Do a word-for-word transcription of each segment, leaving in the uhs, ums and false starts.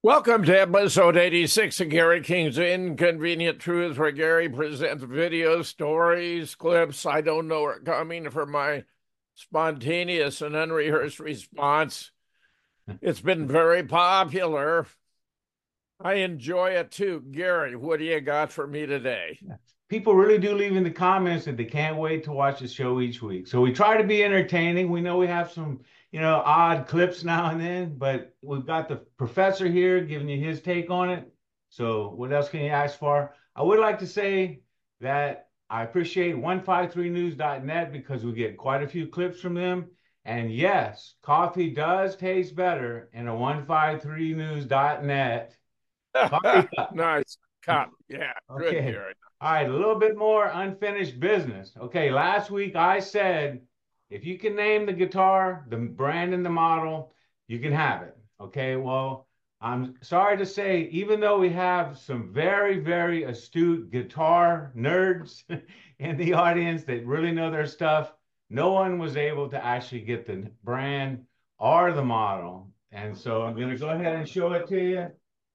Welcome to episode eighty-six of Gary King's Inconvenient Truth, where Gary presents videos, stories, clips I don't know are coming from my spontaneous and unrehearsed response. It's been very popular. I enjoy it too. Gary, what do you got for me today? People really do leave in the comments that they can't wait to watch the show each week. So we try to be entertaining. We know we have some, you know, odd clips now and then, but we've got the professor here giving you his take on it. So what else can you ask for? I would like to say that I appreciate one five three news dot net because we get quite a few clips from them. And yes, coffee does taste better in a one five three news dot net coffee cup. Nice cup. Yeah, good, Okay. Gary. All right, a little bit more unfinished business. Okay, last week I said if you can name the guitar, the brand and the model, you can have it. Okay, well, I'm sorry to say, even though we have some very, very astute guitar nerds in the audience that really know their stuff, no one was able to actually get the brand or the model. And so I'm going to go ahead and show it to you.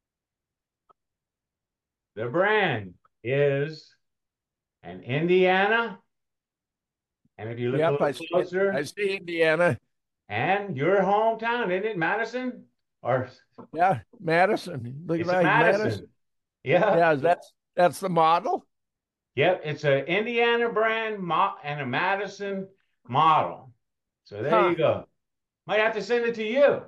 The brand is an Indiana. And if you look a Yep, little I see it. I closer, see Indiana. and your hometown, isn't it Madison? Or Yeah, Madison. Look at it's a that, Madison. Madison. Yeah. Yeah, that's that's the model. Yep. It's an Indiana brand mo and a Madison model. So there Huh. you go. Might have to send it to you.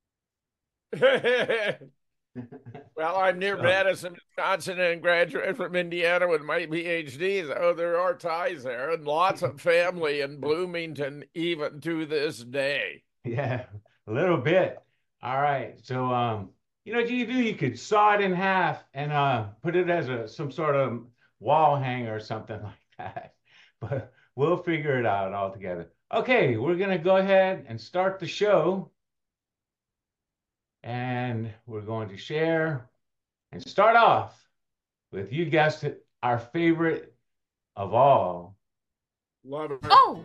Well, I'm near So, Madison, Wisconsin, and graduated from Indiana with my PhD. So there are ties there, and lots of family in Bloomington, even to this day. yeah, a little bit. All right. So, um, you know what you could do? You could saw it in half and uh, put it as a some sort of wall hanger or something like that. But we'll figure it out all together. Okay, we're gonna go ahead and start the show, and we're going to share and start off with, you guessed it, our favorite of all. Love it. Oh,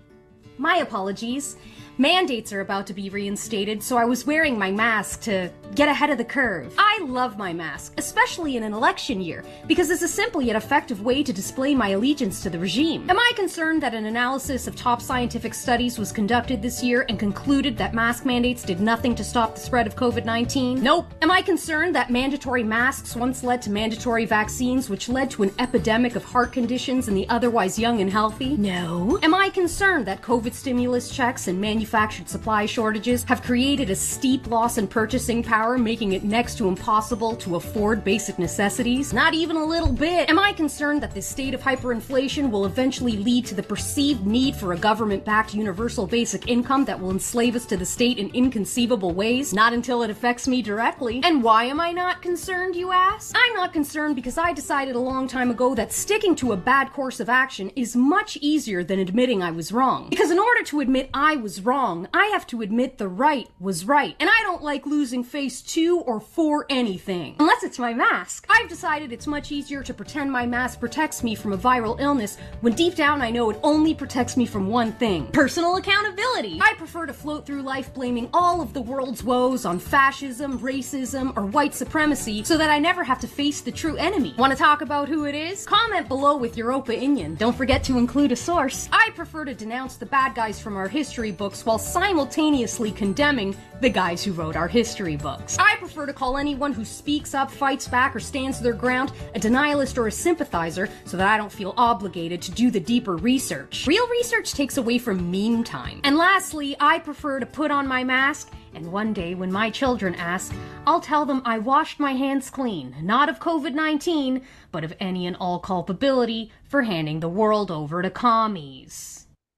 my apologies. Mandates are about to be reinstated, so I was wearing my mask to get ahead of the curve. I love my mask, especially in an election year, because it's a simple yet effective way to display my allegiance to the regime. Am I concerned that an analysis of top scientific studies was conducted this year and concluded that mask mandates did nothing to stop the spread of COVID nineteen? Nope. Am I concerned that mandatory masks once led to mandatory vaccines, which led to an epidemic of heart conditions in the otherwise young and healthy? No. Am I concerned that COVID stimulus checks and manufacturing manufactured supply shortages have created a steep loss in purchasing power, making it next to impossible to afford basic necessities? Not even a little bit. Am I concerned that this state of hyperinflation will eventually lead to the perceived need for a government-backed universal basic income that will enslave us to the state in inconceivable ways? Not until it affects me directly. And why am I not concerned, you ask? I'm not concerned because I decided a long time ago that sticking to a bad course of action is much easier than admitting I was wrong. Because in order to admit I was wrong, I have to admit the right was right. And I don't like losing face to or for anything. Unless it's my mask. I've decided it's much easier to pretend my mask protects me from a viral illness when deep down I know it only protects me from one thing: personal accountability. I prefer to float through life blaming all of the world's woes on fascism, racism, or white supremacy so that I never have to face the true enemy. Want to talk about who it is? Comment below with your opinion. Don't forget to include a source. I prefer to denounce the bad guys from our history books while simultaneously condemning the guys who wrote our history books. I prefer to call anyone who speaks up, fights back, or stands their ground a denialist or a sympathizer so that I don't feel obligated to do the deeper research. Real research takes away from meme time. And lastly, I prefer to put on my mask, and one day when my children ask, I'll tell them I washed my hands clean, not of COVID nineteen, but of any and all culpability for handing the world over to commies.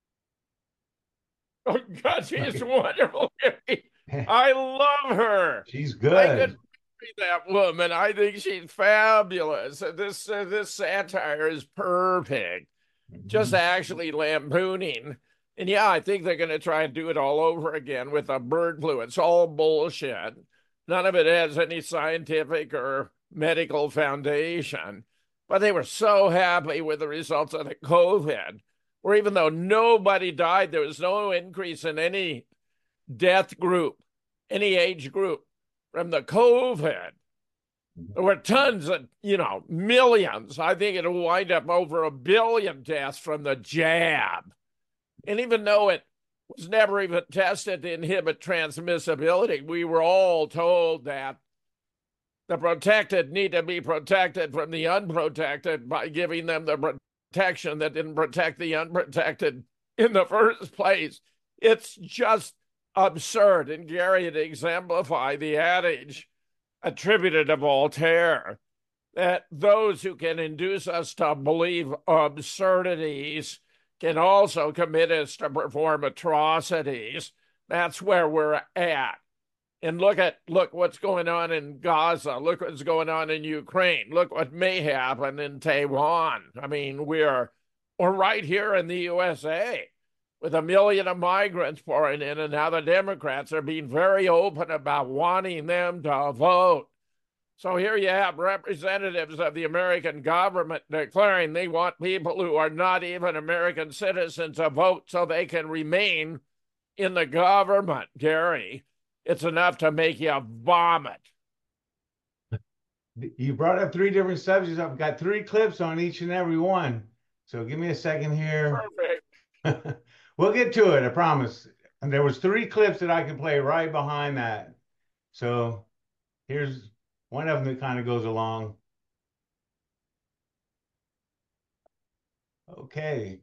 Oh God, she's wonderful. I love her. She's I could good. marry that woman. I think she's fabulous. This uh, this satire is perfect. Just Mhm. actually lampooning. And yeah, I think they're going to try and do it all over again with the bird flu. It's all bullshit. None of it has any scientific or medical foundation. But they were so happy with the results of the COVID, where even though nobody died, there was no increase in any death group, any age group. from the COVID. There were tons of, you know, millions. I think it'll wind up over a billion deaths from the jab. And even though it was never even tested to inhibit transmissibility, we were all told that the protected need to be protected from the unprotected by giving them the protection that didn't protect the unprotected in the first place. It's just absurd. And Gary, to exemplify the adage attributed to Voltaire, that those who can induce us to believe absurdities can also commit us to perform atrocities. That's where we're at. And look at look what's going on in Gaza. Look what's going on in Ukraine. Look what may happen in Taiwan. I mean, we're we're right here in the U S A with a million of migrants pouring in, and now the Democrats are being very open about wanting them to vote. So here you have representatives of the American government declaring they want people who are not even American citizens to vote so they can remain in the government. Gary, it's enough to make you vomit. You brought up three different subjects. I've got three clips on each and every one. So give me a second here. Perfect. We'll get to it, I promise. And there was three clips that I can play right behind that. So here's one of them that kind of goes along. Okay.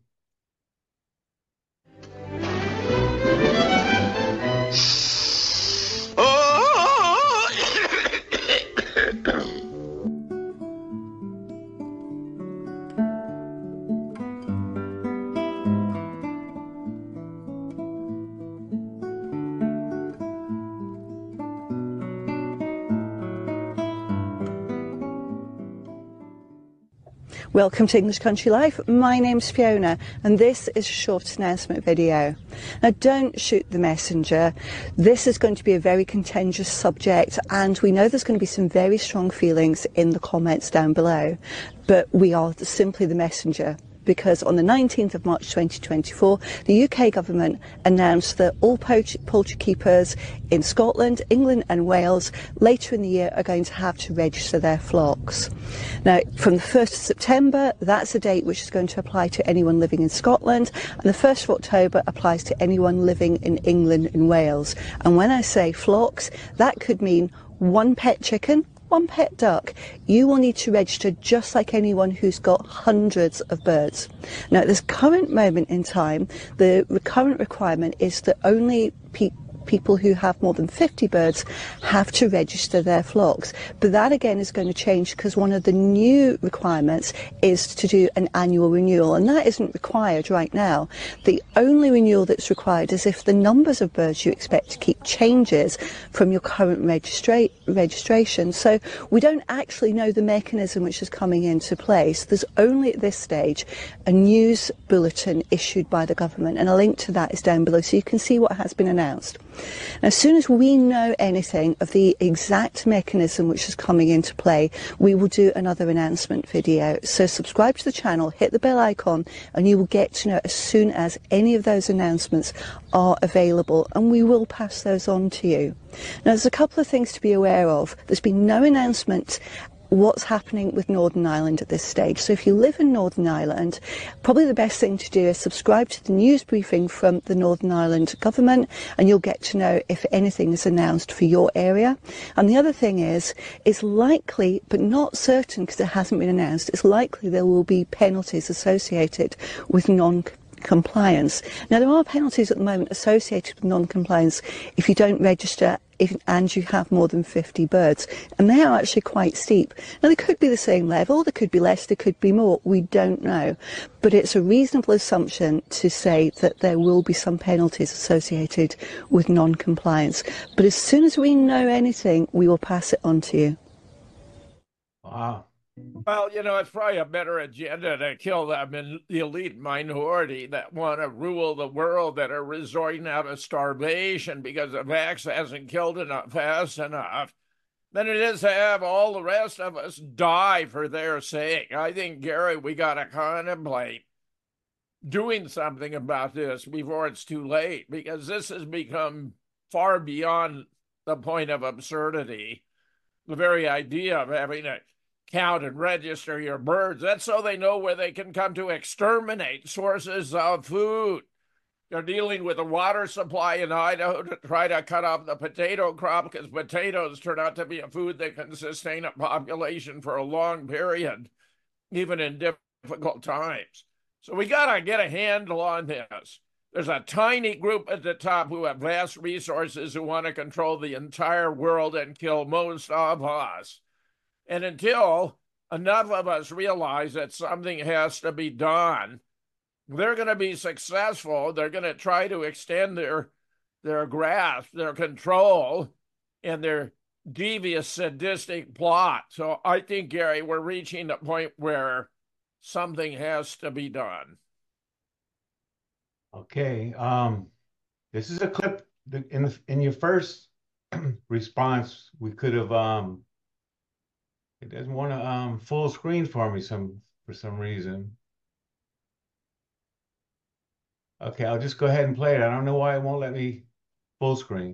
Welcome to English Country Life. My name's Fiona and this is a short announcement video. Now don't shoot the messenger. This is going to be a very contentious subject and we know there's going to be some very strong feelings in the comments down below, but we are simply the messenger. Because on the nineteenth of March twenty twenty-four, the U K government announced that all poultry keepers in Scotland, England and Wales later in the year are going to have to register their flocks. Now, from the first of September, that's a date which is going to apply to anyone living in Scotland, and the first of October applies to anyone living in England and Wales. And when I say flocks, that could mean one pet chicken, one pet duck. You will need to register just like anyone who's got hundreds of birds. Now, at this current moment in time, the current requirement is that only people people who have more than fifty birds have to register their flocks. But that again is going to change because one of the new requirements is to do an annual renewal, and that isn't required right now. The only renewal that's required is if the numbers of birds you expect to keep changes from your current registra registration. So we don't actually know the mechanism which is coming into place. There's only at this stage a news bulletin issued by the government, and a link to that is down below so you can see what has been announced. Now, as soon as we know anything of the exact mechanism which is coming into play, we will do another announcement video. So subscribe to the channel, hit the bell icon, and you will get to know as soon as any of those announcements are available, and we will pass those on to you. Now, there's a couple of things to be aware of. There's been no announcement what's happening with Northern Ireland at this stage. So if you live in Northern Ireland, probably the best thing to do is subscribe to the news briefing from the Northern Ireland government, and you'll get to know if anything is announced for your area. And the other thing is, it's likely, but not certain because it hasn't been announced, it's likely there will be penalties associated with non compliance. Now, there are penalties at the moment associated with non-compliance if you don't register if, and you have more than fifty birds, and they are actually quite steep. Now, they could be the same level, they could be less, they could be more, we don't know, but it's a reasonable assumption to say that there will be some penalties associated with non-compliance. But as soon as we know anything, we will pass it on to you. Wow. Well, you know, it's probably a better agenda to kill them in the elite minority that want to rule the world, that are resorting out of starvation because the vax hasn't killed enough fast enough, than it is to have all the rest of us die for their sake. I think, Gary, we got to contemplate doing something about this before it's too late, because this has become far beyond the point of absurdity. The very idea of having to count and register your birds, that's so they know where they can come to exterminate sources of food. They're dealing with a water supply in Idaho to try to cut off the potato crop because potatoes turn out to be a food that can sustain a population for a long period, even in difficult times. So we got to get a handle on this. There's a tiny group at the top who have vast resources who want to control the entire world and kill most of us. And until enough of us realize that something has to be done, they're going to be successful. They're going to try to extend their, their grasp, their control, and their devious, sadistic plot. So I think, Gary, we're reaching a point where something has to be done. Okay. Um, this is a clip that in the, in your first response, we could have, um, it doesn't want to um, full screen for me some for some reason. Okay, I'll just go ahead and play it. I don't know why it won't let me full screen.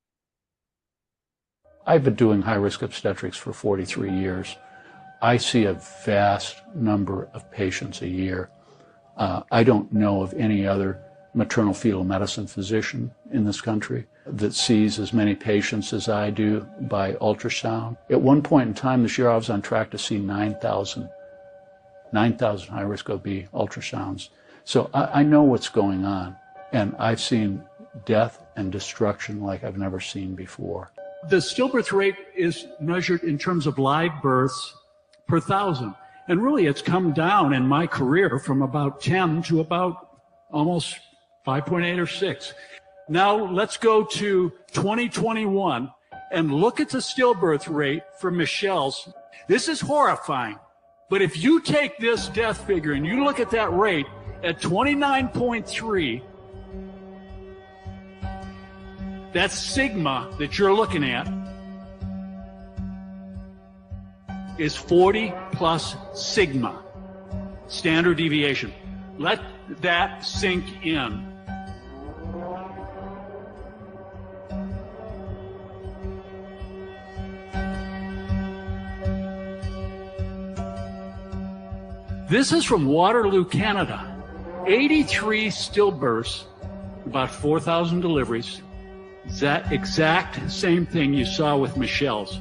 I've been doing high-risk obstetrics for forty-three years. I see a vast number of patients a year. Uh, I don't know of any other maternal fetal medicine physician in this country that sees as many patients as I do by ultrasound. At one point in time this year, I was on track to see nine thousand high-risk O B ultrasounds. So I, I know what's going on, and I've seen death and destruction like I've never seen before. The stillbirth rate is measured in terms of live births per thousand. And really, it's come down in my career from about ten to about almost five point eight or six. Now let's go to twenty twenty-one and look at the stillbirth rate for Michelle's. This is horrifying. But if you take this death figure and you look at that rate at twenty-nine point three, that sigma that you're looking at is forty plus sigma, standard deviation. Let that sink in. This is from Waterloo, Canada. eighty-three stillbirths, about four thousand deliveries. That exact same thing you saw with Michelle's.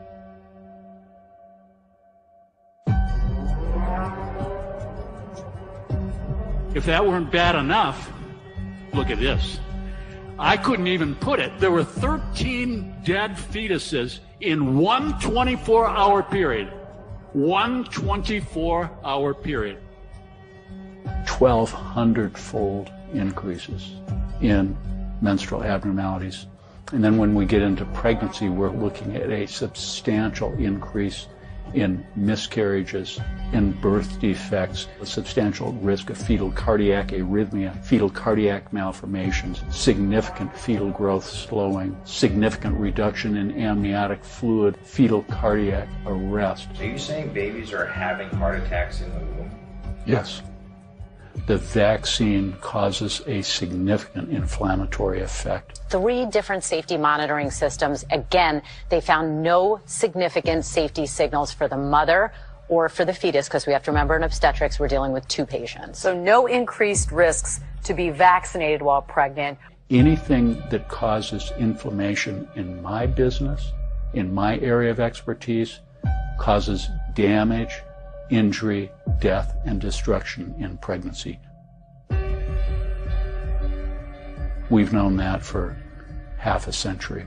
If that weren't bad enough, look at this. I couldn't even put it. There were thirteen dead fetuses in one twenty-four hour period. One twenty-four hour period. twelve hundred fold increases in menstrual abnormalities. And then when we get into pregnancy, we're looking at a substantial increase in miscarriages, in birth defects, a substantial risk of fetal cardiac arrhythmia, fetal cardiac malformations, significant fetal growth slowing, significant reduction in amniotic fluid, fetal cardiac arrest. Are you saying babies are having heart attacks in the womb? Yes. The vaccine causes a significant inflammatory effect. Three different safety monitoring systems. Again, they found no significant safety signals for the mother or for the fetus, because we have to remember in obstetrics we're dealing with two patients. So no increased risks to be vaccinated while pregnant. Anything that causes inflammation in my business, in my area of expertise, causes damage, injury, death, and destruction in pregnancy. We've known that for half a century.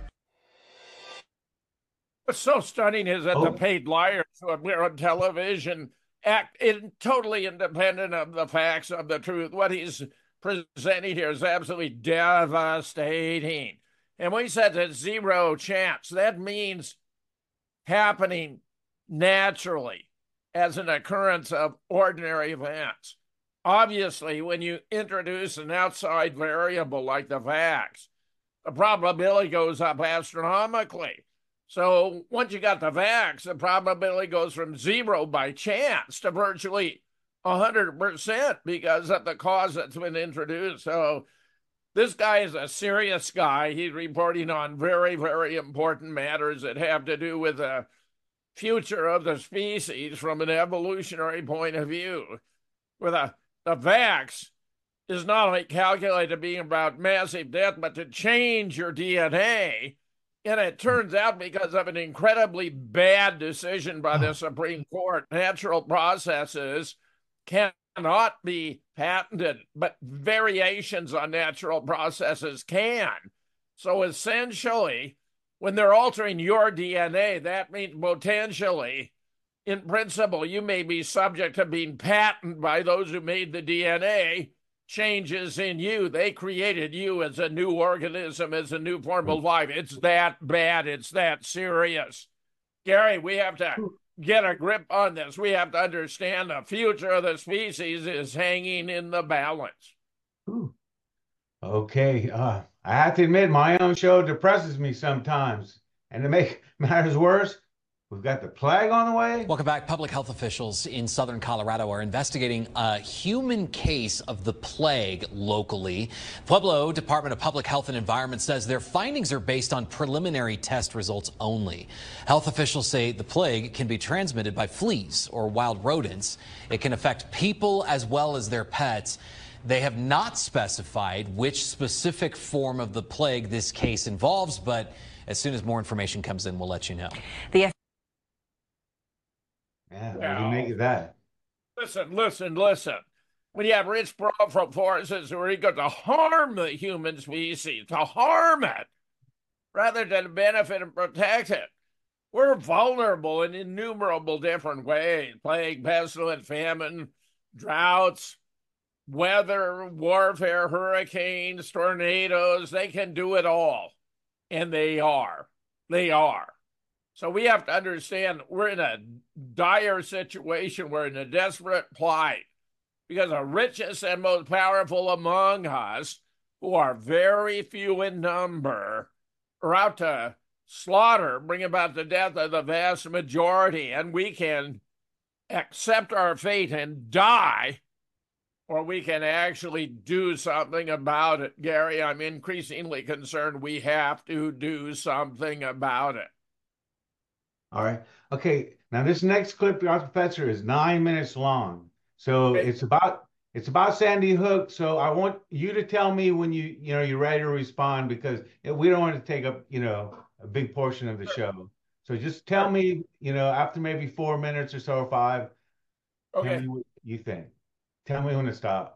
What's so stunning is that Oh. the paid liars who appear on television act in, totally independent of the facts of the truth. What he's presenting here is absolutely devastating. And we said there's zero chance. That means happening naturally, as an occurrence of ordinary events. Obviously, when you introduce an outside variable like the vax, the probability goes up astronomically. So once you got the vax, the probability goes from zero by chance to virtually one hundred percent because of the cause that's been introduced. So This guy is a serious guy. He's reporting on very, very important matters that have to do with the future of the species from an evolutionary point of view. With a, the vax is not only calculated to be about massive death, but to change your D N A. And it turns out, because of an incredibly bad decision by the Supreme Court, natural processes cannot be patented, but variations on natural processes can. So essentially, when they're altering your D N A, that means potentially, in principle, you may be subject to being patented by those who made the D N A changes in you. They created you as a new organism, as a new form of life. It's that bad. It's that serious. Gary, we have to get a grip on this. We have to understand the future of the species is hanging in the balance. Ooh. Okay. Uh, I have to admit, my own show depresses me sometimes. And to make matters worse, we've got the plague on the way. Welcome back. Public health officials in southern Colorado are investigating a human case of the plague locally. Pueblo Department of Public Health and Environment says their findings are based on preliminary test results only. Health officials say the plague can be transmitted by fleas or wild rodents. It can affect people as well as their pets. They have not specified which specific form of the plague this case involves, but as soon as more information comes in, we'll let you know. The Yeah, what do you make of that? Listen, listen, listen. When you have rich profile forces who are eager to harm the human species, to harm it, rather than benefit and protect it, we're vulnerable in innumerable different ways. Plague, pestilence, famine, droughts, weather, warfare, hurricanes, tornadoes. They can do it all. And they are. They are. So we have to understand we're in a dire situation. We're in a desperate plight because the richest and most powerful among us, who are very few in number, are out to slaughter, bring about the death of the vast majority. And we can accept our fate and die, or we can actually do something about it. Gary, I'm increasingly concerned we have to do something about it. All right. Okay. Now this next clip, our professor, is nine minutes long. So okay. it's about it's about Sandy Hook. So I want you to tell me when you you know you're ready to respond, because we don't want to take up you know a big portion of the show. So just tell me you know after maybe four minutes or so or five. Okay. Tell me what you think. Tell me when to stop.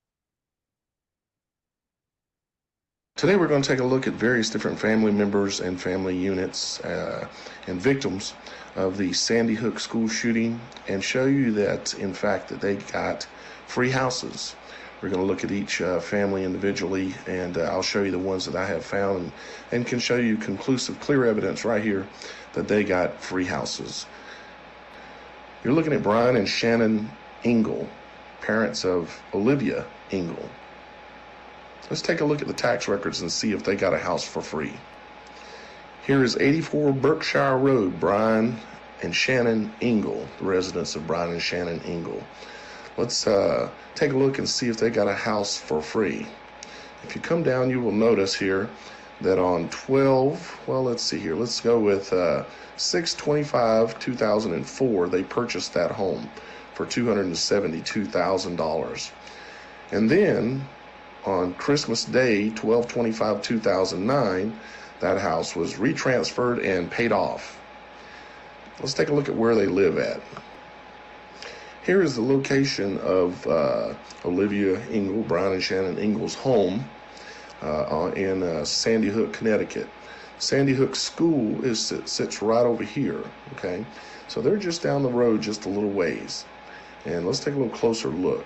Today we're going to take a look at various different family members and family units uh, and victims of the Sandy Hook school shooting, and show you that in fact that they got free houses. We're going to look at each uh, family individually, and uh, I'll show you the ones that I have found, and, and can show you conclusive, clear evidence right here that they got free houses. You're looking at Brian and Shannon Engel, parents of Olivia Engel. Let's take a look at the tax records and see if they got a house for free. Here is eighty-four Berkshire Road, Brian and Shannon Engel, the residents of Brian and Shannon Engel. Let's uh, take a look and see if they got a house for free. If you come down, you will notice here that on twelve, well, let's see here. Let's go with uh, six twenty-five two thousand four, they purchased that home for two hundred seventy-two thousand dollars. And then on Christmas Day, twelve twenty-five two thousand nine, that house was retransferred and paid off. Let's take a look at where they live at. Here is the location of uh, Olivia Engel, Brian and Shannon Engel's home uh, in uh, Sandy Hook, Connecticut. Sandy Hook School is sits right over here, okay? So they're just down the road just a little ways. And let's take a little closer look.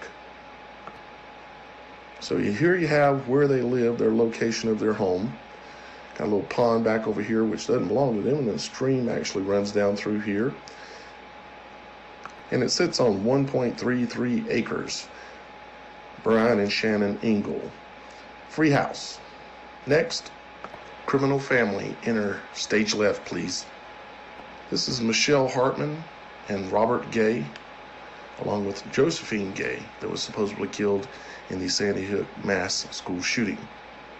So here you have where they live, their location of their home. Got a little pond back over here which doesn't belong to them, and the stream actually runs down through here. And it sits on one point three three acres. Brian and Shannon Engel. Free house. Next, criminal family. Enter stage left, please. This is Michelle Hartman and Robert Gay, along with Josephine Gay, that was supposedly killed in the Sandy Hook mass school shooting.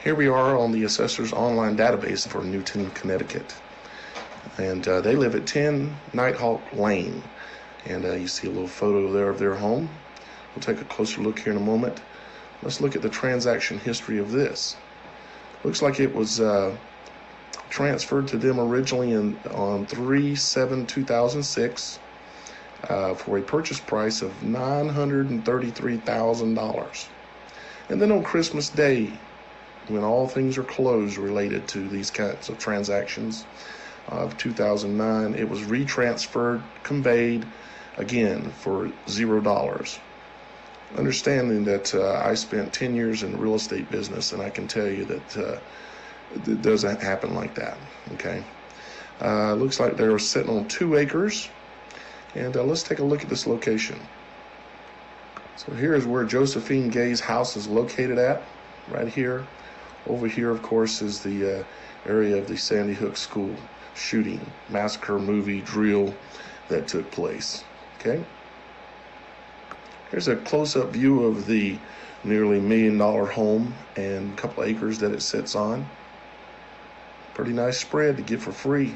Here we are on the assessor's online database for Newton, Connecticut. And uh, they live at ten Nighthawk Lane. And uh, you see a little photo there of their home. We'll take a closer look here in a moment. Let's look at the transaction history of this. Looks like it was uh, transferred to them originally in, on three seven two thousand six uh, for a purchase price of nine hundred thirty-three thousand dollars. And then on Christmas Day, when all things are closed related to these kinds of transactions of two thousand nine, it was retransferred, conveyed again for zero dollars. Understanding that uh, I spent ten years in the real estate business, and I can tell you that uh, it doesn't happen like that, okay? Uh, looks like they're sitting on two acres, and uh, let's take a look at this location. So here is where Josephine Gay's house is located at, right here. Over here, of course, is the uh, area of the Sandy Hook School shooting, massacre, movie, drill that took place, okay? Here's a close-up view of the nearly million-dollar home and a couple of acres that it sits on. Pretty nice spread to get for free.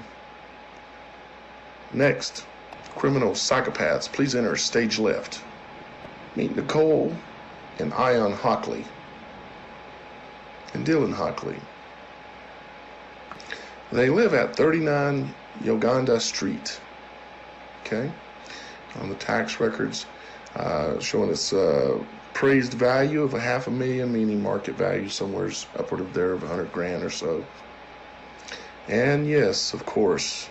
Next, criminal psychopaths, please enter stage left. Meet Nicole and Ion Hockley and Dylan Hockley. They live at thirty-nine Yoganda Street, okay? On the tax records, uh, showing its uh, appraised value of a half a million, meaning market value somewhere upward of there of a hundred grand or so. And yes, of course,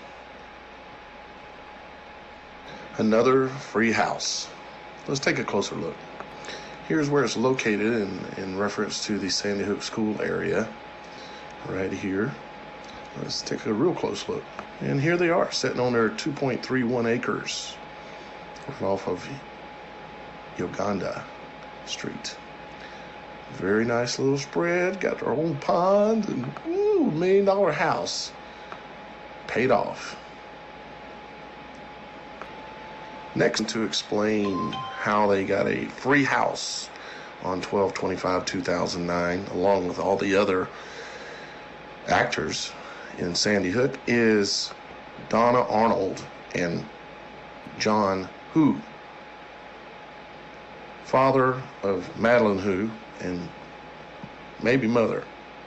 another free house. Let's take a closer look. Here's where it's located in, in reference to the Sandy Hook School area, right here. Let's take a real close look. And here they are, sitting on their two point three one acres off of Yoganda Street. Very nice little spread, got their own pond, and ooh, million dollar house. Paid off. Next, to explain how they got a free house on twelve twenty-five two thousand nine, along with all the other actors in Sandy Hook, is Donna Arnold and John Hu, father of Madeline Hu and maybe mother.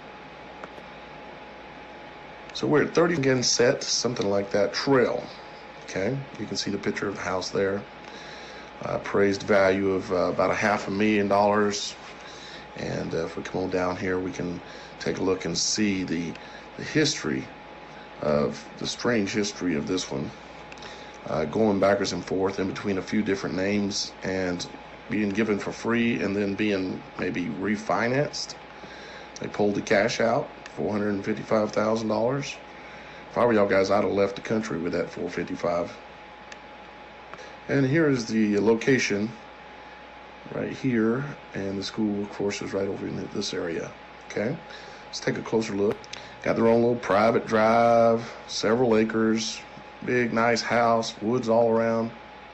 So we're at thirty again set, something like that, trail. Okay, you can see the picture of the house there. Uh, appraised value of uh, about a half a million dollars. And uh, if we come on down here, we can take a look and see the, the history of the strange history of this one. Uh, going backwards and forth in between a few different names and being given for free and then being maybe refinanced. They pulled the cash out, four hundred fifty-five thousand dollars. If I were y'all guys, I'd have left the country with that four hundred fifty-five. And here is the location right here, and the school, of course, is right over in this area. Okay, let's take a closer look. Got their own little private drive, several acres, big nice house, woods all around.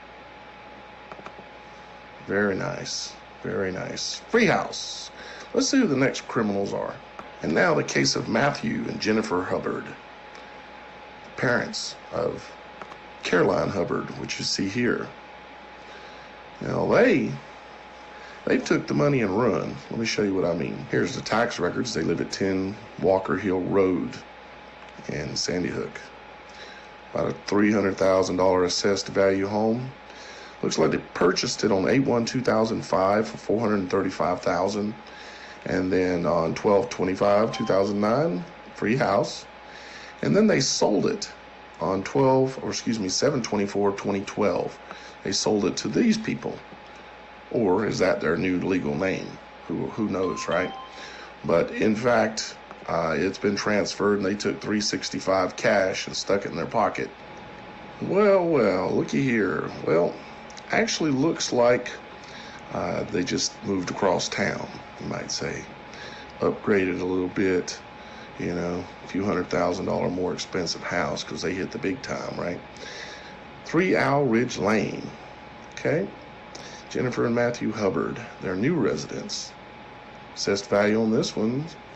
Very nice, very nice. Free house. Let's see who the next criminals are. And now the case of Matthew and Jennifer Hubbard, parents of Caroline Hubbard, which you see here. Now they they took the money and run. Let me show you what I mean. Here's the tax records. They live at ten Walker Hill Road in Sandy Hook. About a three hundred thousand dollars assessed value home. Looks like they purchased it on eight one two thousand five for four hundred thirty-five thousand dollars. And then on twelve twenty-five two thousand nine, free house. And then they sold it on twelve, or excuse me, seven twenty-four twenty twelve. They sold it to these people. Or is that their new legal name? Who who knows, right? But in fact, uh, it's been transferred, and they took three sixty-five cash and stuck it in their pocket. Well, well, looky here. Well, actually looks like uh, they just moved across town, you might say. Upgraded a little bit. You know, a few hundred thousand dollar more expensive house because they hit the big time, right? Three Owl Ridge Lane, okay? Jennifer and Matthew Hubbard, their new residence. Assessed value on this one,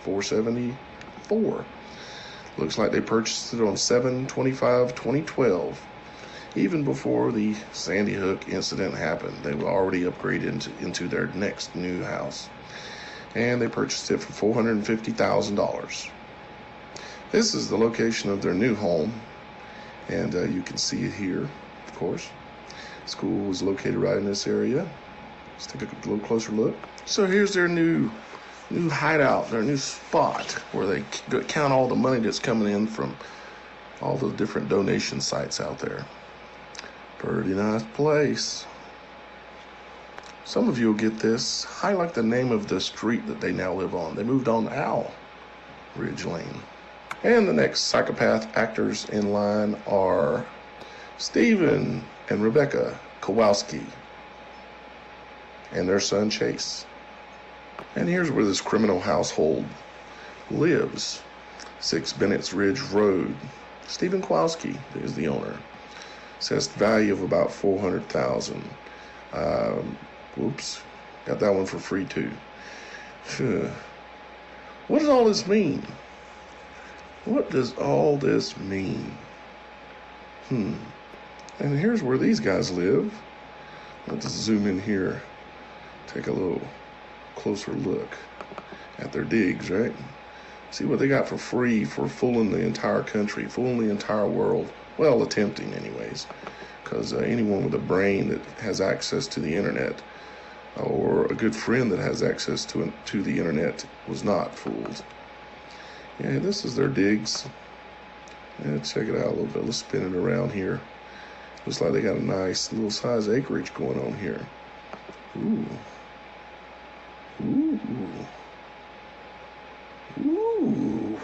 four seventy-four. Looks like they purchased it on seven twenty-five twenty twelve. Even before the Sandy Hook incident happened, they were already upgraded into, into their next new house. And they purchased it for four hundred fifty thousand dollars. This is the location of their new home, and uh, you can see it here, of course. School is located right in this area. Let's take a little closer look. So here's their new new hideout, their new spot where they count all the money that's coming in from all the different donation sites out there. Pretty nice place. Some of you will get this. I like the name of the street that they now live on. They moved on Owl Ridge Lane. And the next psychopath actors in line are Stephen and Rebecca Kowalski and their son Chase. And here's where this criminal household lives. Six Bennett's Ridge Road. Stephen Kowalski is the owner. Says value of about four hundred thousand dollars. Um, whoops, got that one for free too. What does all this mean? What does all this mean? Hmm. And here's where these guys live. Let's zoom in here. Take a little closer look at their digs, right? See what they got for free for fooling the entire country, fooling the entire world. Well, attempting anyways, because uh, anyone with a brain that has access to the internet or a good friend that has access to, to the internet was not fooled. Yeah, this is their digs. Yeah, check it out a little bit. Let's spin it around here. Looks like they got a nice little size acreage going on here. Ooh. Ooh. Ooh.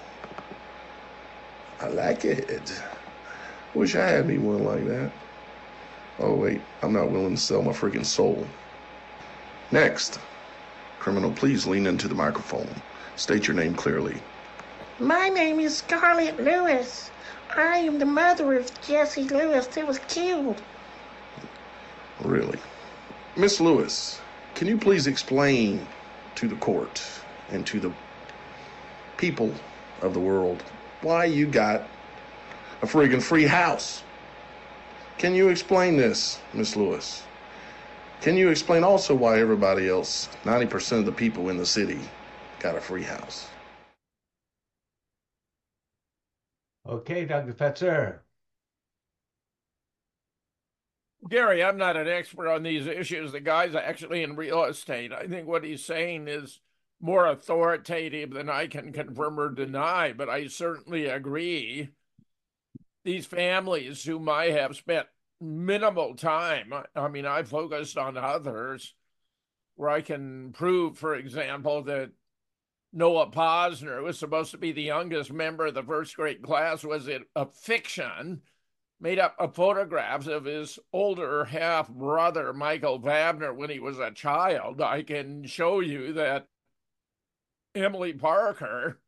I like it. Wish I had me one like that. Oh, wait. I'm not willing to sell my freaking soul. Next. Criminal, please lean into the microphone. State your name clearly. My name is Scarlett Lewis. I am the mother of Jesse Lewis that was killed. Really? Miss Lewis, can you please explain to the court and to the people of the world why you got a friggin' free house? Can you explain this, Miss Lewis? Can you explain also why everybody else, ninety percent of the people in the city, got a free house? Okay, Doctor Fetzer. Gary, I'm not an expert on these issues. The guy's actually in real estate. I think what he's saying is more authoritative than I can confirm or deny, but I certainly agree. These families whom I have spent minimal time, I mean, I focused on others, where I can prove, for example, that Noah Posner, who was supposed to be the youngest member of the first grade class, was it a fiction, made up of photographs of his older half-brother, Michael Vabner, when he was a child. I can show you that Emily Parker,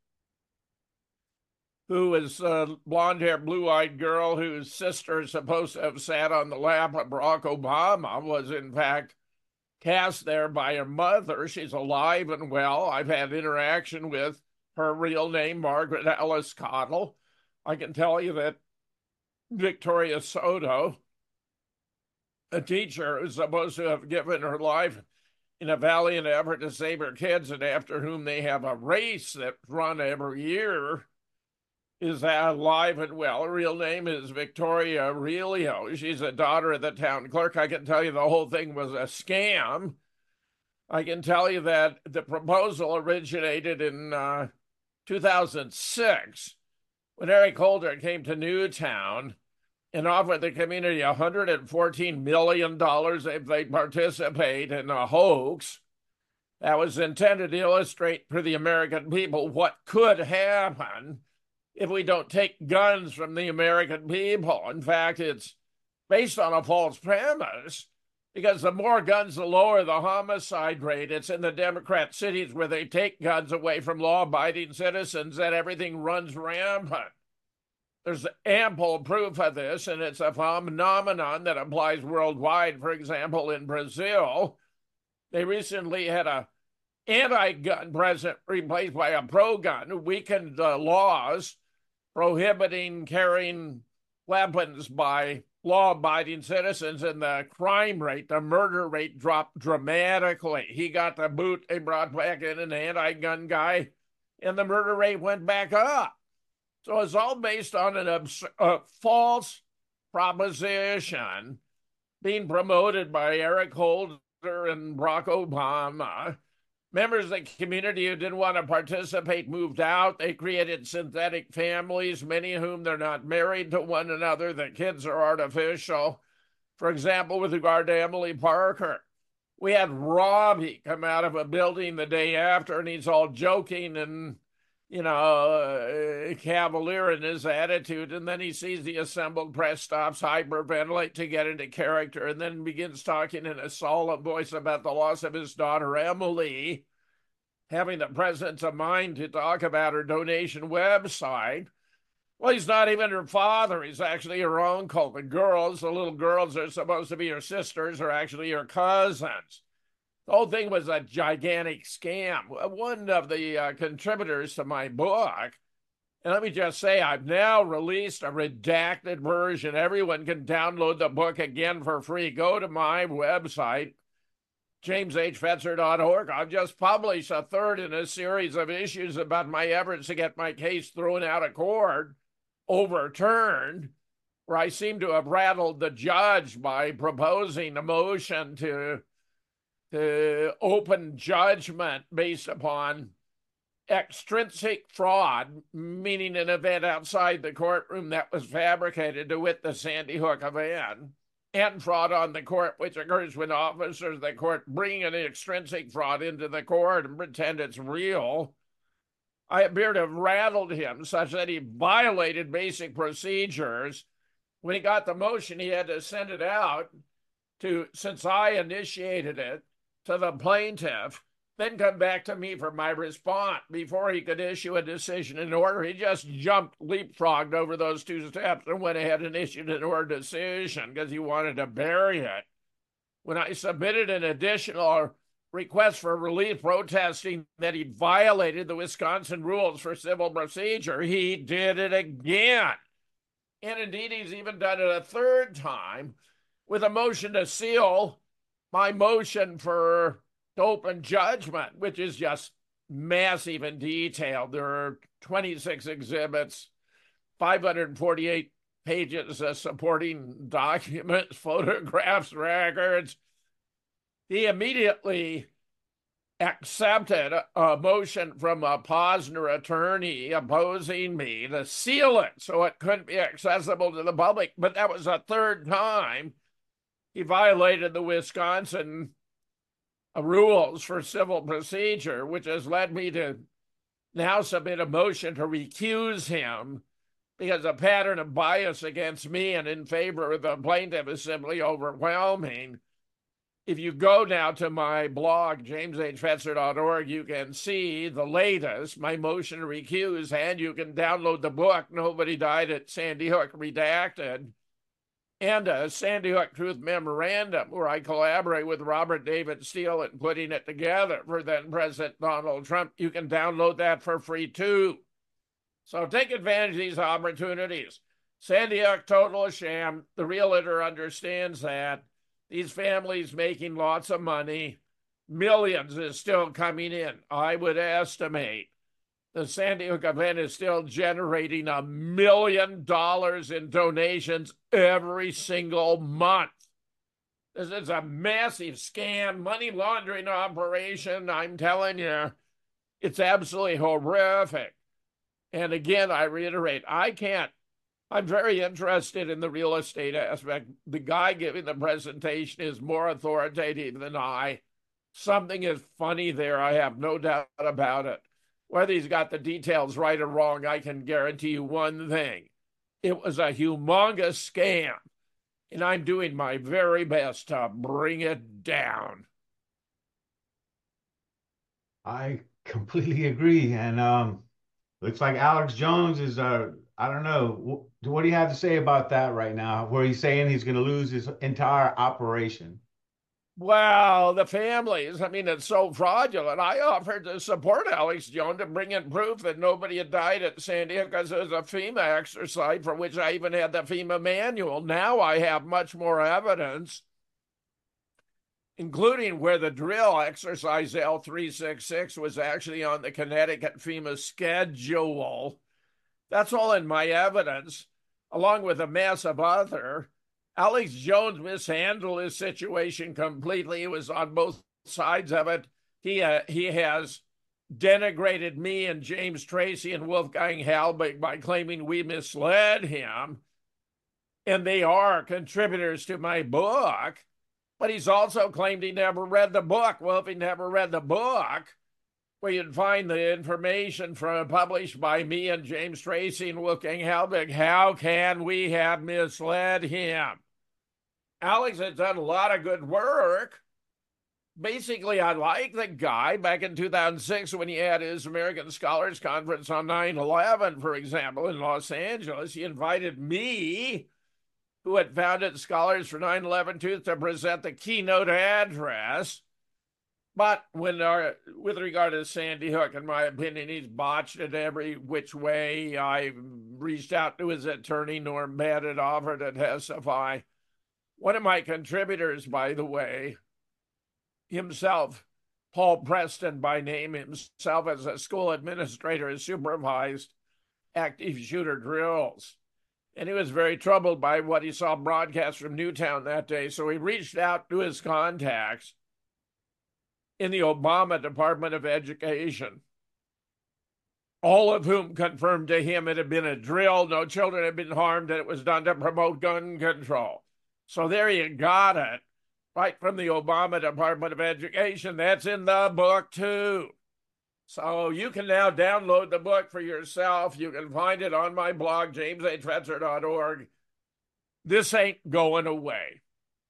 who is a blonde-haired, blue-eyed girl whose sister is supposed to have sat on the lap of Barack Obama, was in fact cast there by her mother. She's alive and well. I've had interaction with her real name, Margaret Ellis Cottle. I can tell you that Victoria Soto, a teacher who's supposed to have given her life in a valiant effort to save her kids and after whom they have a race that's run every year, is alive and well. Her real name is Victoria Aurelio. She's a daughter of the town clerk. I can tell you the whole thing was a scam. I can tell you that the proposal originated in uh, two thousand six when Eric Holder came to Newtown and offered the community one hundred fourteen million dollars if they participate in a hoax that was intended to illustrate for the American people what could happen if we don't take guns from the American people. In fact, it's based on a false premise, because the more guns, the lower the homicide rate. It's in the Democrat cities where they take guns away from law-abiding citizens that everything runs rampant. There's ample proof of this, and it's a phenomenon that applies worldwide. For example, in Brazil, they recently had a anti-gun president replaced by a pro-gun who weakened the laws prohibiting carrying weapons by law-abiding citizens, and the crime rate, the murder rate dropped dramatically. He got the boot, they brought back in an anti-gun guy, and the murder rate went back up. So it's all based on an abs- a false proposition being promoted by Eric Holder and Barack Obama. Members of the community who didn't want to participate moved out. They created synthetic families, many of whom they're not married to one another. The kids are artificial. For example, with regard to Emily Parker, we had Robbie come out of a building the day after, and he's all joking and, you know, uh, cavalier in his attitude. And then he sees the assembled press, stops, hyperventilate to get into character, and then begins talking in a solemn voice about the loss of his daughter, Emily, having the presence of mind to talk about her donation website. Well, he's not even her father. He's actually her uncle. The girls, the little girls are supposed to be her sisters, are actually her cousins. The whole thing was a gigantic scam. One of the uh, contributors to my book, and let me just say, I've now released a redacted version. Everyone can download the book again for free. Go to my website, james h fetzer dot org. I've just published a third in a series of issues about my efforts to get my case thrown out of court, overturned, where I seem to have rattled the judge by proposing a motion to to open judgment based upon extrinsic fraud, meaning an event outside the courtroom that was fabricated, to wit the Sandy Hook event, and fraud on the court, which occurs when officers of the court bring an extrinsic fraud into the court and pretend it's real. I appear to have rattled him such that he violated basic procedures. When he got the motion, he had to send it out to, since I initiated it, to the plaintiff, then come back to me for my response. Before he could issue a decision in order, he just jumped, leapfrogged over those two steps and went ahead and issued an order decision because he wanted to bury it. When I submitted an additional request for relief protesting that he'd violated the Wisconsin rules for civil procedure, he did it again. And indeed, he's even done it a third time with a motion to seal my motion for to open judgment, which is just massive and detailed. There are twenty-six exhibits, five hundred forty-eight pages of supporting documents, photographs, records. He immediately accepted a motion from a Posner attorney opposing me to seal it so it couldn't be accessible to the public. But that was a third time he violated the Wisconsin rules for civil procedure, which has led me to now submit a motion to recuse him because a pattern of bias against me and in favor of the plaintiff is simply overwhelming. If you go now to my blog, james h fetzer dot org, you can see the latest, my motion to recuse, and you can download the book, Nobody Died at Sandy Hook, Redacted, and a Sandy Hook Truth Memorandum, where I collaborate with Robert David Steele in putting it together for then President Donald Trump. You can download that for free too. So take advantage of these opportunities. Sandy Hook, total sham. The realtor understands that. These families making lots of money. Millions is still coming in. I would estimate the Sandy Hook event is still generating a million dollars in donations every single month. This is a massive scam, money laundering operation. I'm telling you, it's absolutely horrific. And again, I reiterate, I can't, I'm very interested in the real estate aspect. The guy giving the presentation is more authoritative than I. Something is funny there, I have no doubt about it. Whether he's got the details right or wrong, I can guarantee you one thing. It was a humongous scam, and I'm doing my very best to bring it down. I completely agree. And um, looks like Alex Jones is, uh, I don't know, what do you have to say about that right now, where he's saying he's going to lose his entire operation? Well, the families, I mean, it's so fraudulent. I offered to support Alex Jones to bring in proof that nobody had died at Sandy Hook because it was a FEMA exercise for which I even had the FEMA manual. Now I have much more evidence, including where the drill exercise L three sixty-six was actually on the Connecticut FEMA schedule. That's all in my evidence, along with a massive other. Alex Jones mishandled his situation completely. He was on both sides of it. He uh, he has denigrated me and James Tracy and Wolfgang Halbig by claiming we misled him. And they are contributors to my book. But he's also claimed he never read the book. Well, if he never read the book, well, you'd find the information from published by me and James Tracy and Wolfgang Halbig. How can we have misled him? Alex has done a lot of good work. Basically, I like the guy. Back in two thousand six, when he had his American Scholars Conference on nine eleven, for example, in Los Angeles, he invited me, who had founded Scholars for nine eleven Truth, to present the keynote address. But when our, with regard to Sandy Hook, in my opinion, he's botched it every which way. I reached out to his attorney, Norm Bennett, offered to testify. One of my contributors, by the way, himself, Paul Preston by name, himself as a school administrator, has supervised active shooter drills. And he was very troubled by what he saw broadcast from Newtown that day. So he reached out to his contacts in the Obama Department of Education, all of whom confirmed to him it had been a drill, no children had been harmed, and it was done to promote gun control. So there you got it, right from the Obama Department of Education. That's in the book, too. So you can now download the book for yourself. You can find it on my blog, james h fetzer dot org. This ain't going away.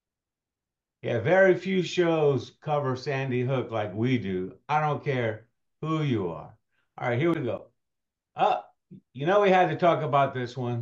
Yeah, very few shows cover Sandy Hook like we do. I don't care who you are. All right, here we go. Uh, you know we had to talk about this one.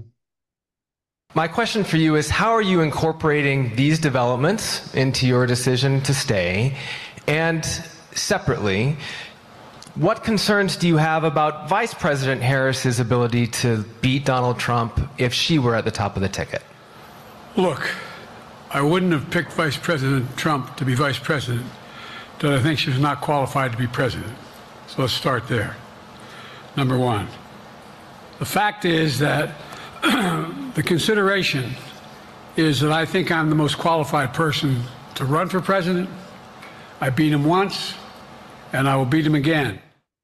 My question for you is, how are you incorporating these developments into your decision to stay? And separately, what concerns do you have about Vice President Harris's ability to beat Donald Trump if she were at the top of the ticket? Look, I wouldn't have picked Vice President Trump to be vice president, but I think she was not qualified to be president. So let's start there. Number one, the fact is that the consideration is that I think I'm the most qualified person to run for president. I beat him once, and I will beat him again.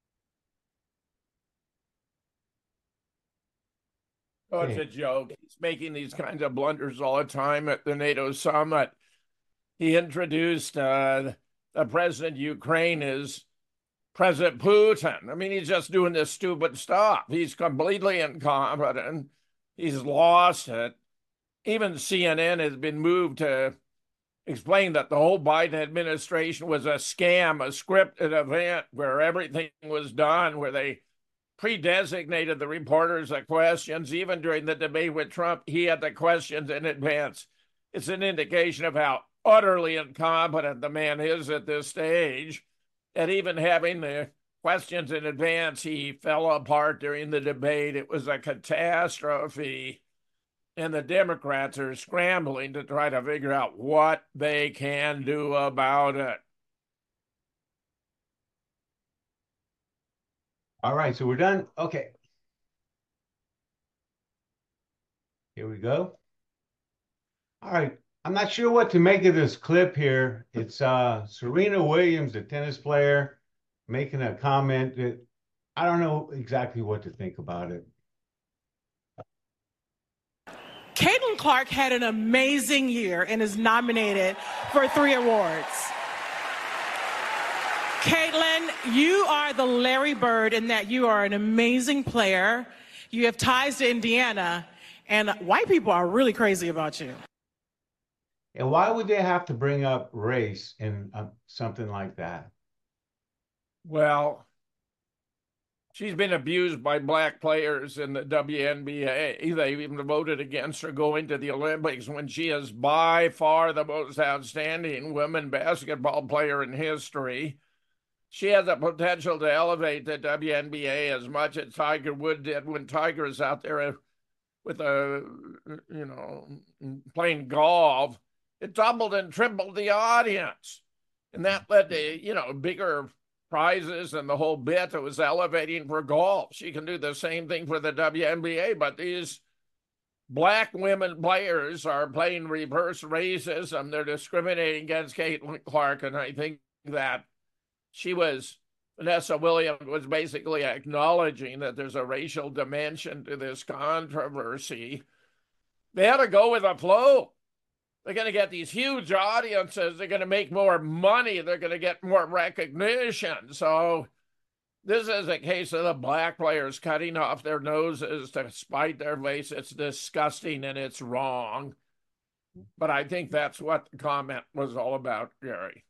Oh, it's a joke. He's making these kinds of blunders all the time at the NATO summit. He introduced uh, the president of Ukraine as President Putin. I mean, he's just doing this stupid stuff. He's completely incompetent. He's lost it. Even C N N has been moved to explain that the whole Biden administration was a scam, a scripted event where everything was done, where they pre-designated the reporters the questions. Even during the debate with Trump, he had the questions in advance. It's an indication of how utterly incompetent the man is at this stage. And even having the questions in advance, he fell apart during the debate. It was a catastrophe. And the Democrats are scrambling to try to figure out what they can do about it. All right, so we're done. Okay. Here we go. All right. I'm not sure what to make of this clip here. It's uh, Serena Williams, the tennis player, making a comment that I don't know exactly what to think about it. Caitlin Clark had an amazing year and is nominated for three awards. Caitlin, you are the Larry Bird in that you are an amazing player. You have ties to Indiana, and white people are really crazy about you. And why would they have to bring up race in uh, something like that? Well, She's been abused by black players in the W N B A. They even voted against her going to the Olympics when she is by far the most outstanding women basketball player in history. She has the potential to elevate the W N B A as much as Tiger Woods did when Tiger is out there with a, you know, playing golf. It doubled and tripled the audience. And that led to, you know, bigger prizes and the whole bit. It was elevating for golf. She can do the same thing for the W N B A, but these black women players are playing reverse racism. They're discriminating against Caitlin Clark, and I think that she was, Vanessa Williams was basically acknowledging that there's a racial dimension to this controversy. They had to go with the flow. They're going to get these huge audiences. They're going to make more money. They're going to get more recognition. So this is a case of the black players cutting off their noses to spite their face. It's disgusting and it's wrong. But I think that's what the comment was all about, Gary.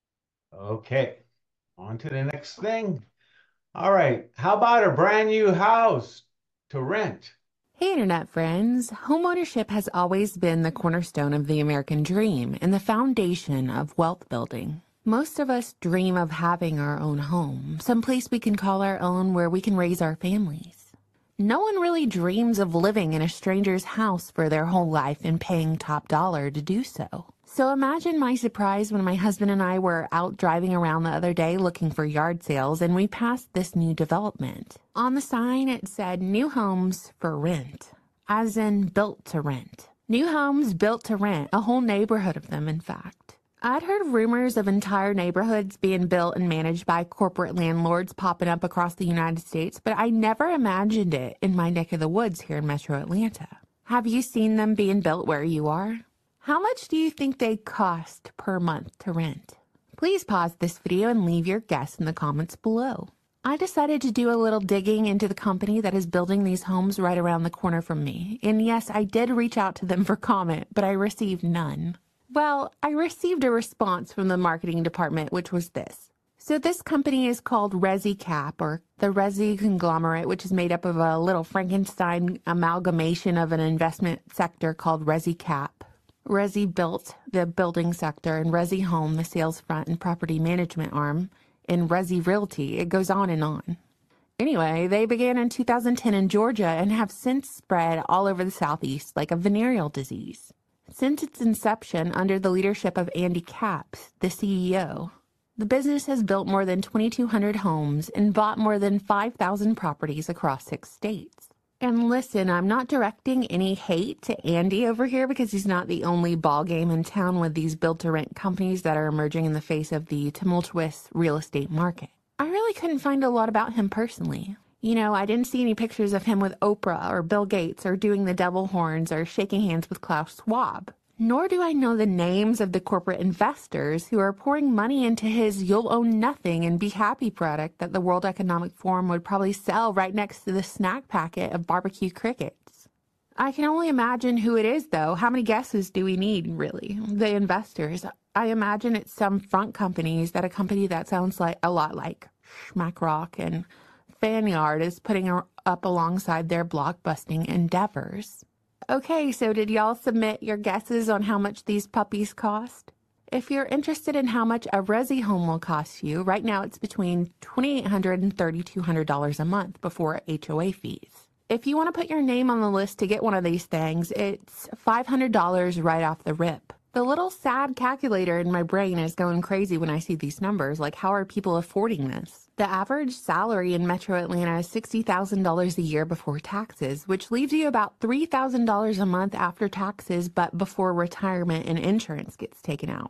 Okay, on to the next thing. All right, how about a brand new house to rent? Hey, Internet friends. Homeownership has always been the cornerstone of the American dream and the foundation of wealth building. Most of us dream of having our own home, someplace we can call our own where we can raise our families. No one really dreams of living in a stranger's house for their whole life and paying top dollar to do so. So imagine my surprise when my husband and I were out driving around the other day looking for yard sales and we passed this new development. On the sign it said new homes for rent, as in built to rent. New homes built to rent, a whole neighborhood of them in fact. I'd heard rumors of entire neighborhoods being built and managed by corporate landlords popping up across the United States, but I never imagined it in my neck of the woods here in Metro Atlanta. Have you seen them being built where you are? How much do you think they cost per month to rent? Please pause this video and leave your guess in the comments below. I decided to do a little digging into the company that is building these homes right around the corner from me. And yes, I did reach out to them for comment, but I received none. Well, I received a response from the marketing department, which was this. So this company is called ResiCap, or the Resi Conglomerate, which is made up of a little Frankenstein amalgamation of an investment sector called ResiCap. Resi Built, the building sector, and Resi Home, the sales front and property management arm, and Resi Realty. It goes on and on. Anyway, they began in two thousand ten in Georgia and have since spread all over the Southeast like a venereal disease. Since its inception under the leadership of Andy Capps, the C E O, the business has built more than twenty-two hundred homes and bought more than five thousand properties across six states. And listen, I'm not directing any hate to Andy over here because he's not the only ball game in town with these build-to-rent companies that are emerging in the face of the tumultuous real estate market. I really couldn't find a lot about him personally. You know, I didn't see any pictures of him with Oprah or Bill Gates or doing the devil horns or shaking hands with Klaus Schwab. Nor do I know the names of the corporate investors who are pouring money into his you'll own nothing and be happy product that the World Economic Forum would probably sell right next to the snack packet of barbecue crickets. I can only imagine who it is, though. How many guesses do we need, really? The investors. I imagine it's some front companies that a company that sounds like a lot like Schmackrock and Fanyard is putting up alongside their blockbusting endeavors. Okay, so did y'all submit your guesses on how much these puppies cost? If you're interested in how much a Resi home will cost you, right now it's between twenty-eight hundred dollars and thirty-two hundred dollars a month before H O A fees. If you want to put your name on the list to get one of these things, it's five hundred dollars right off the rip. The little sad calculator in my brain is going crazy when I see these numbers, like how are people affording this? The average salary in Metro Atlanta is sixty thousand dollars a year before taxes, which leaves you about three thousand dollars a month after taxes, but before retirement and insurance gets taken out.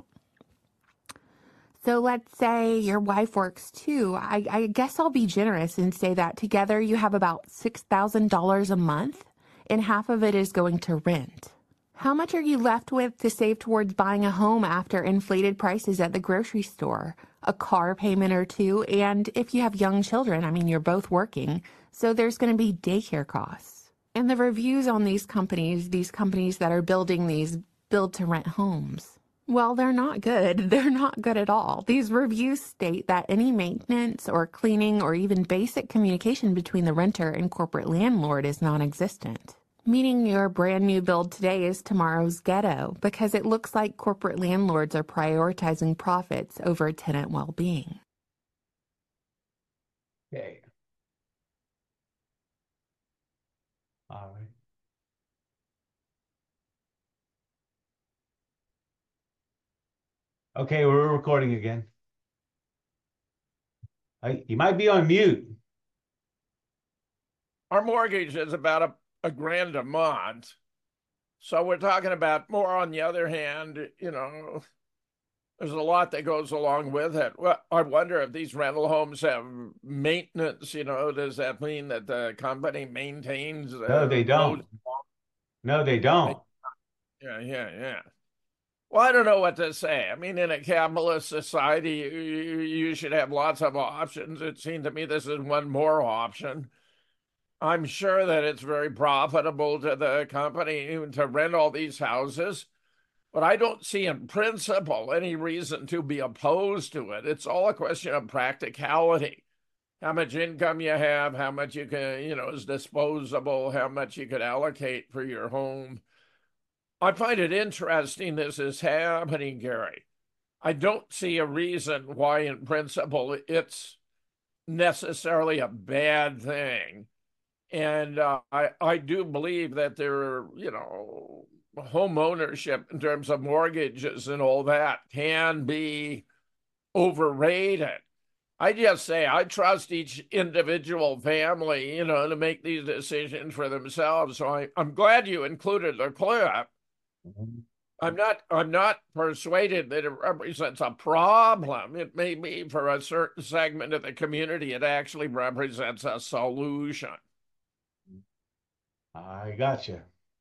So let's say your wife works too. I, I guess I'll be generous and say that together you have about six thousand dollars a month, and half of it is going to rent. How much are you left with to save towards buying a home after inflated prices at the grocery store, a car payment or two, and if you have young children, I mean, you're both working, so there's going to be daycare costs. And the reviews on these companies, these companies that are building these build-to-rent homes, Well, they're not good. They're not good at all. These reviews state that any maintenance or cleaning or even basic communication between the renter and corporate landlord is non-existent. Meaning your brand new build today is tomorrow's ghetto because it looks like corporate landlords are prioritizing profits over tenant well-being. Okay. All right. Okay, we're recording again. I, you might be on mute. Our mortgage is about a, a grand a month. So we're talking about more. On the other hand, you know, there's a lot that goes along with it. Well, I wonder if these rental homes have maintenance, you know, does that mean that the company maintains? Uh, no, they don't. No, they don't. Yeah, yeah, yeah. Well, I don't know what to say. I mean, in a capitalist society, you, you should have lots of options. It seems to me this is one more option. I'm sure that it's very profitable to the company to rent all these houses, but I don't see in principle any reason to be opposed to it. It's all a question of practicality. How much income you have, how much you can, you know, is disposable, how much you could allocate for your home. I find it interesting this is happening, Gary. I don't see a reason why, in principle, it's necessarily a bad thing. And uh, I, I do believe that there, you know, home ownership in terms of mortgages and all that can be overrated. I just say I trust each individual family, you know, to make these decisions for themselves. So I, I'm glad you included the clip. I'm not I'm not persuaded that it represents a problem. It may be for a certain segment of the community, it actually represents a solution. I gotcha.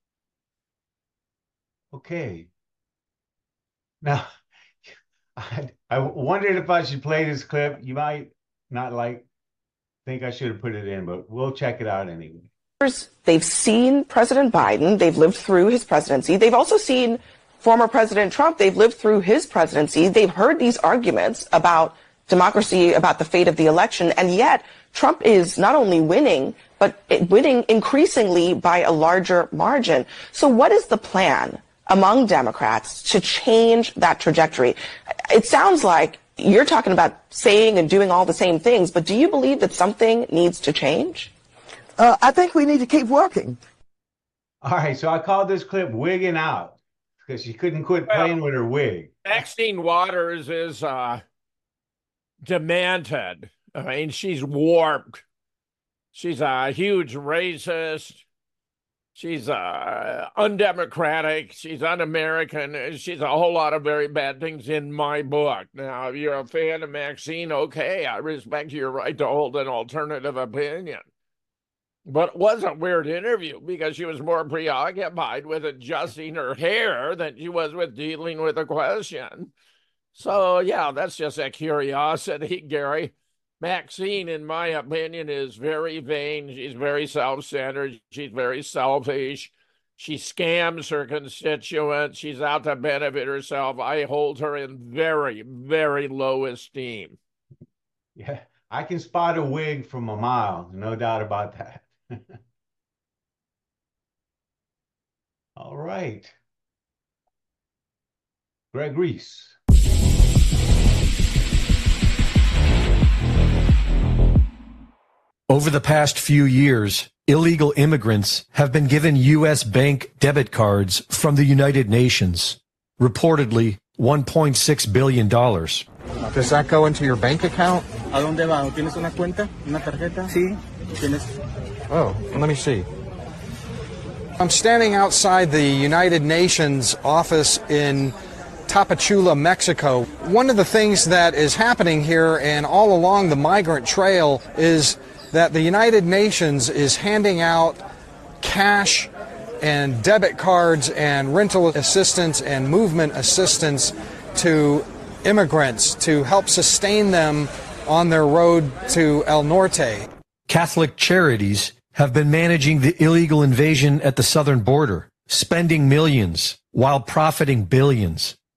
Okay. Now, I, I wondered if I should play this clip. You might not like think I should have put it in, but we'll check it out anyway. They've seen President Biden. They've lived through his presidency. They've also seen former President Trump. They've lived through his presidency. They've heard these arguments about democracy, about the fate of the election. And yet Trump is not only winning, but winning increasingly by a larger margin. So what is the plan among Democrats to change that trajectory? It sounds like you're talking about saying and doing all the same things, but do you believe that something needs to change? Uh, I think we need to keep working. All right, so I called this clip Wigging Out because she couldn't quit well, playing with her wig. Maxine Waters is uh, demented. I mean, she's warped. She's a huge racist. She's uh, undemocratic. She's un-American. She's a whole lot of very bad things in my book. Now, if you're a fan of Maxine, okay, I respect your right to hold an alternative opinion. But it was a weird interview because she was more preoccupied with adjusting her hair than she was with dealing with a question. So, yeah, that's just a curiosity, Gary. Maxine, in my opinion, is very vain. She's very self-centered. She's very selfish. She scams her constituents. She's out to benefit herself. I hold her in very, very low esteem. Yeah, I can spot a wig from a mile. No doubt about that. All right. Greg Reese. Over the past few years, illegal immigrants have been given U S bank debit cards from the United Nations, reportedly one point six billion dollars. Does that go into your bank account? ¿A dónde va? ¿Tienes una cuenta? ¿Una tarjeta? Sí. ¿Tienes? Oh, let me see. I'm standing outside the United Nations office in Tapachula, Mexico. One of the things that is happening here and all along the migrant trail is that the United Nations is handing out cash and debit cards and rental assistance and movement assistance to immigrants to help sustain them on their road to El Norte. Catholic Charities have been managing the illegal invasion at the southern border, spending millions while profiting billions.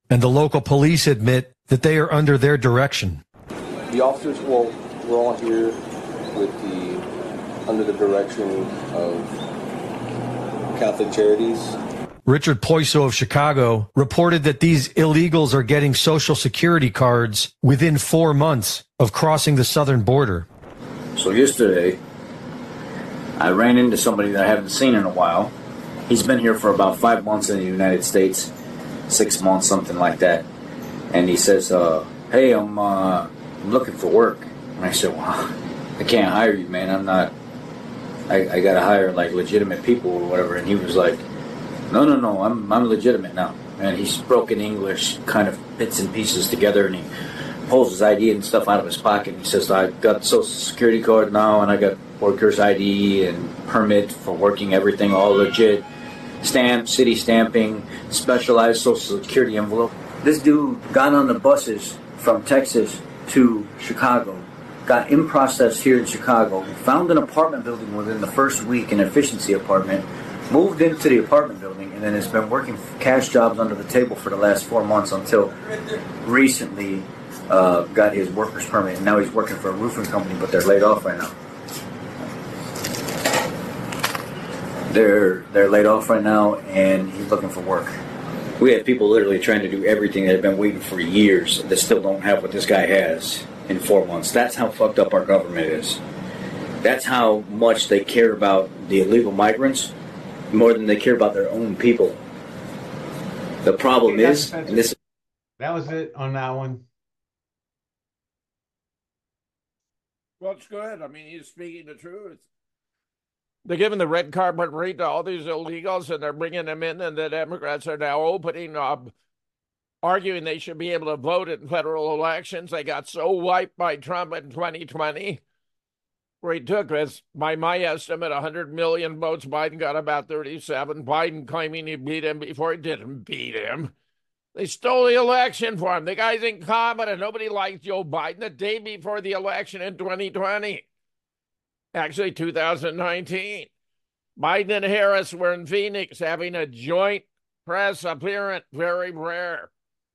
and the local police admit that they are under their direction. The officers, well, we're all here with the, under the direction of Catholic Charities. Richard Poiso of Chicago reported that these illegals are getting Social Security cards within four months of crossing the southern border. So yesterday, I ran into somebody that I haven't seen in a while. He's been here for about five months in the United States, six months, something like that. And he says, uh, hey, I'm, uh, I'm looking for work. And I said, well, I can't hire you, man. I'm not, I, I got to hire like legitimate people or whatever. And he was like, no, no, no, I'm I'm legitimate now. And he spoke in English, kind of bits and pieces together, and he pulls his I D and stuff out of his pocket. And he says, I got Social Security card now, and I got worker's I D and permit for working, everything, all legit. Stamp, city stamping, specialized Social Security envelope. This dude got on the buses from Texas to Chicago, got in process here in Chicago, found an apartment building within the first week, an efficiency apartment, moved into the apartment building, and then has been working cash jobs under the table for the last four months until recently uh, got his worker's permit. And now he's working for a roofing company, but they're laid off right now. They're they're laid off right now, and he's looking for work. We have people literally trying to do everything that have been waiting for years that still don't have what this guy has in four months. That's how fucked up our government is. That's how much they care about the illegal migrants more than they care about their own people. The problem Okay, is, that's- and this That was it on that one. Well, it's good. I mean, he's speaking the truth. They're giving the red carpet rate to all these illegals, and they're bringing them in, and the Democrats are now opening up, arguing they should be able to vote in federal elections. They got so wiped by Trump in twenty twenty, where he took, as by my estimate, one hundred million votes. Biden got about thirty-seven. Biden claiming he beat him before he didn't beat him. They stole the election for him. The guy's incompetent. Nobody liked Joe Biden the day before the election in twenty twenty. Actually, two thousand nineteen. Biden and Harris were in Phoenix having a joint press appearance, very rare.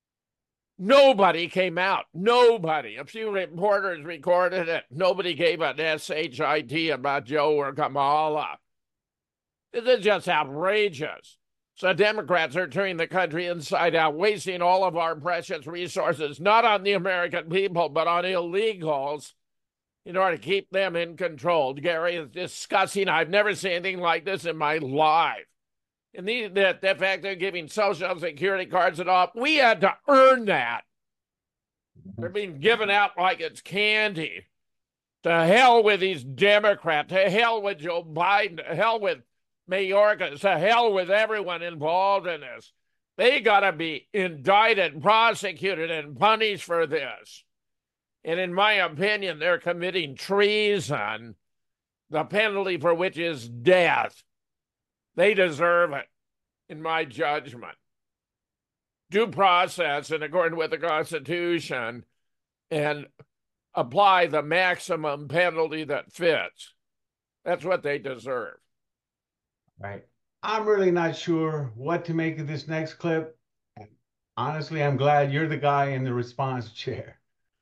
Nobody came out. Nobody. A few reporters recorded it. Nobody gave an S H I T about Joe or Kamala. This is just outrageous. So Democrats are turning the country inside out, wasting all of our precious resources, not on the American people, but on illegals, in order to keep them in control. Gary, is disgusting. I've never seen anything like this in my life. And the, the, the fact they're giving Social Security cards and all, we had to earn that. They're being given out like it's candy. To hell with these Democrats. To hell with Joe Biden. To hell with Mayorkas. To hell with everyone involved in this. They got to be indicted, prosecuted, and punished for this. And in my opinion, they're committing treason, the penalty for which is death. They deserve it, in my judgment. Due process in accordance with the Constitution, and apply the maximum penalty that fits. That's what they deserve. Right. I'm really not sure what to make of this next clip. Honestly, I'm glad you're the guy in the response chair.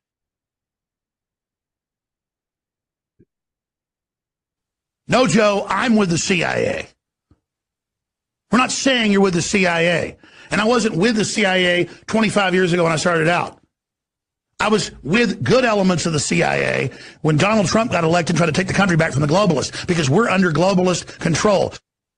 No, Joe, I'm with the C I A. We're not saying you're with the C I A. And I wasn't with the C I A twenty-five years ago when I started out. I was with good elements of the C I A when Donald Trump got elected and tried to take the country back from the globalists, because we're under globalist control.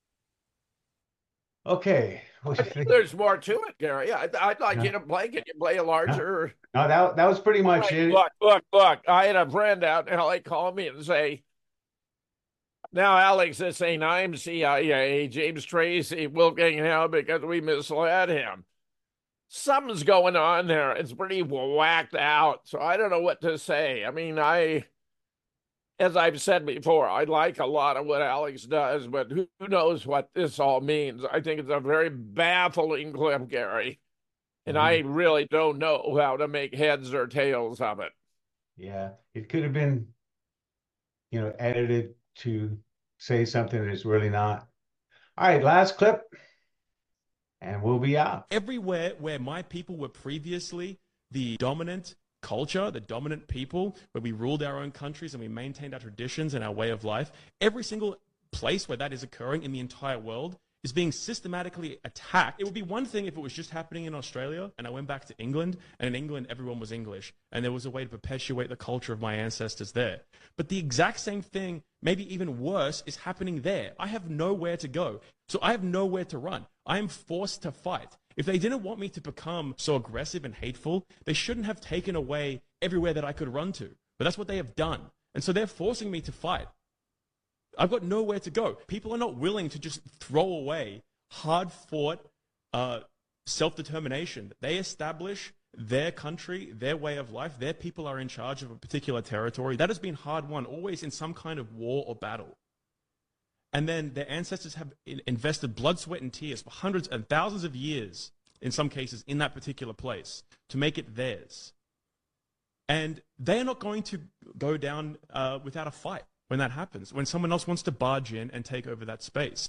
Okay. I think there's more to it, Gary. I'd, I'd like you to play. Can you play a larger? No, that, that was pretty much Right, it. Look, look, look. I had a friend out in L A call me and say, now Alex is saying I'm C I A, James Tracy, Wilkingham, because we misled him. Something's going on there. It's pretty whacked out. So I don't know what to say. I mean, I, as I've said before, I like a lot of what Alex does, but who knows what this all means. I think it's a very baffling clip, Gary. And I really don't know how to make heads or tails of it. Yeah, it could have been, you know, edited to say something that it's really not. All right, last clip. And we'll be out. Everywhere where my people were previously the dominant culture, the dominant people, where we ruled our own countries and we maintained our traditions and our way of life, every single place where that is occurring in the entire world is being systematically attacked. It would be one thing if it was just happening in Australia and I went back to England, and in England everyone was English and there was a way to perpetuate the culture of my ancestors there. But the exact same thing, maybe even worse, is happening there. I have nowhere to go. So I have nowhere to run. I am forced to fight. If they didn't want me to become so aggressive and hateful, they shouldn't have taken away everywhere that I could run to. But that's what they have done. And so they're forcing me to fight. I've got nowhere to go. People are not willing to just throw away hard-fought uh, self-determination. They establish their country, their way of life. Their people are in charge of a particular territory. That has been hard-won, always in some kind of war or battle. And then their ancestors have invested blood, sweat, and tears for hundreds and thousands of years, in some cases, in that particular place, to make it theirs. And they're not going to go down uh, without a fight when that happens, when someone else wants to barge in and take over that space.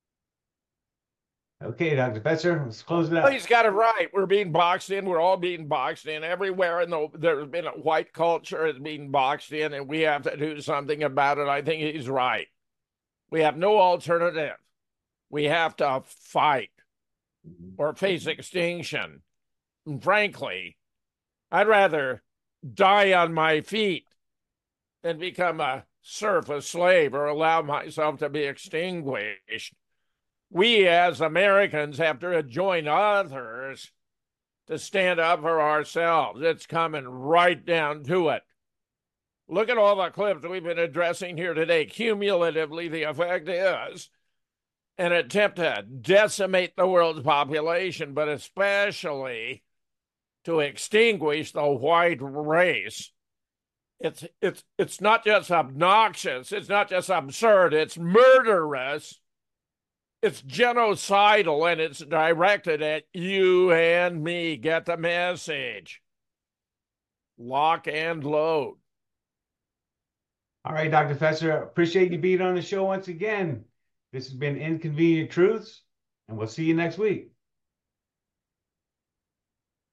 Okay, Doctor Fetzer, let's close it Well, out. he's got it right. We're being boxed in. We're all being boxed in. Everywhere in the there's been a white culture is being boxed in, and we have to do something about it. I think he's right. We have no alternative. We have to fight or face extinction. And frankly, I'd rather die on my feet than become a serf, a slave, or allow myself to be extinguished. We as Americans have to join others to stand up for ourselves. It's coming right down to it. Look at all the clips we've been addressing here today. Cumulatively, the effect is an attempt to decimate the world's population, but especially to extinguish the white race. It's, it's, it's not just obnoxious. It's not just absurd. It's murderous. It's genocidal, and it's directed at you and me. Get the message. Lock and load. All right, Doctor Fetzer, appreciate you being on the show once again. This has been Inconvenient Truths, and we'll see you next week.